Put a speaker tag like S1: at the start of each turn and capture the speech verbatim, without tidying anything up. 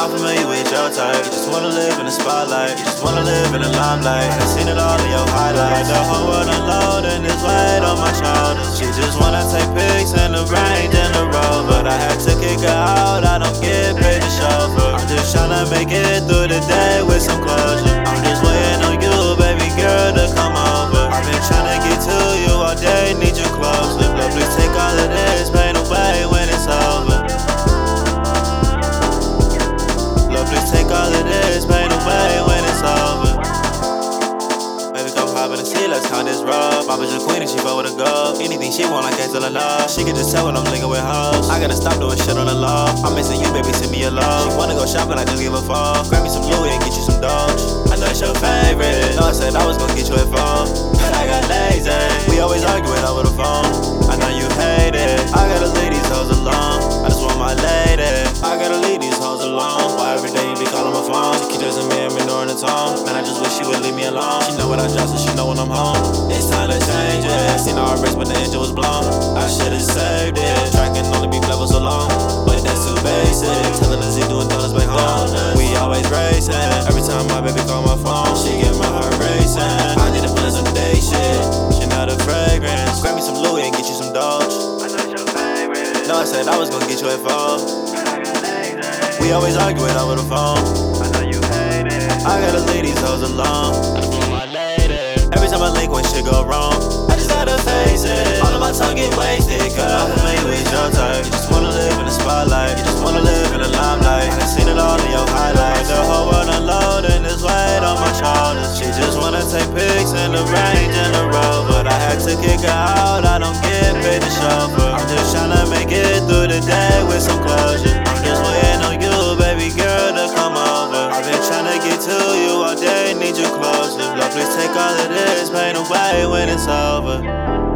S1: I'm familiar with your type. You just wanna live in the spotlight. You just wanna live in the limelight. I seen it all in your highlights. The whole world unloading this weight on my shoulders. She just wanna take pics in the range in the road, but I had to kick her out. I don't get paid to chauffeur. I'm just tryna make it through the day with some closure. I'm just waiting on you, baby girl, to come over. I've been tryna get to you all day, need you closer. Love, please take all of this pain away when it's over. Love, please take all of this pain away when it's over. Baby, come hop in the seat, let's count this rope. My bitch a queen and she fuck with a go. Anything she want, I can't tell her no. She can just tell when I'm linking with hoes. I gotta stop doing shit on the low. I'm missing you, baby, send me a love. She wanna go shopping, I just give a fuck. Grab me some Louis and get you some Doge. I know it's your favorite. No, I said I was gonna get you a phone, but I got lazy. We always arguing over the phone. I know you hate it. I gotta leave these hoes alone. I just want my lady. I gotta leave these hoes alone. Why every day you be calling my phone? She keep texting me and ignoring the tone. Man, I just wish she would leave me alone. She know when I drop, so she know when I'm home. It's time to change it. Seen all her race, but the engine was blown. I should've saved it. Track can only be level so long, but that's too basic. Telling us he doing donuts back home. We always racing. Every time my baby call my phone, she get my heart racing. I need to plan some day shit. She not a fragrance. Grab me some Louis and get you some Doge. I know it's your favorite. No, I said I was gonna get you a phone. We always arguing over the phone. I know you hate it. I gotta leave these hoes alone. I just want my lady. Every time I link when shit go wrong, I just gotta face it. All of my tongue get wasted, cause I'm familiar with your type. You just wanna live in the spotlight. You just wanna live in the limelight. I seen it all in your highlights. The whole world unloading this weight on my shoulders. She just wanna take pics in the range in the road, but I had to kick her out. I don't get paid to chauffeur. I'm just tryna make it through the day with some closure. I'm just waiting on you, baby girl, to come over. I've been tryna get to you all day, need you closer. Love, please take all of this pain away when it's over.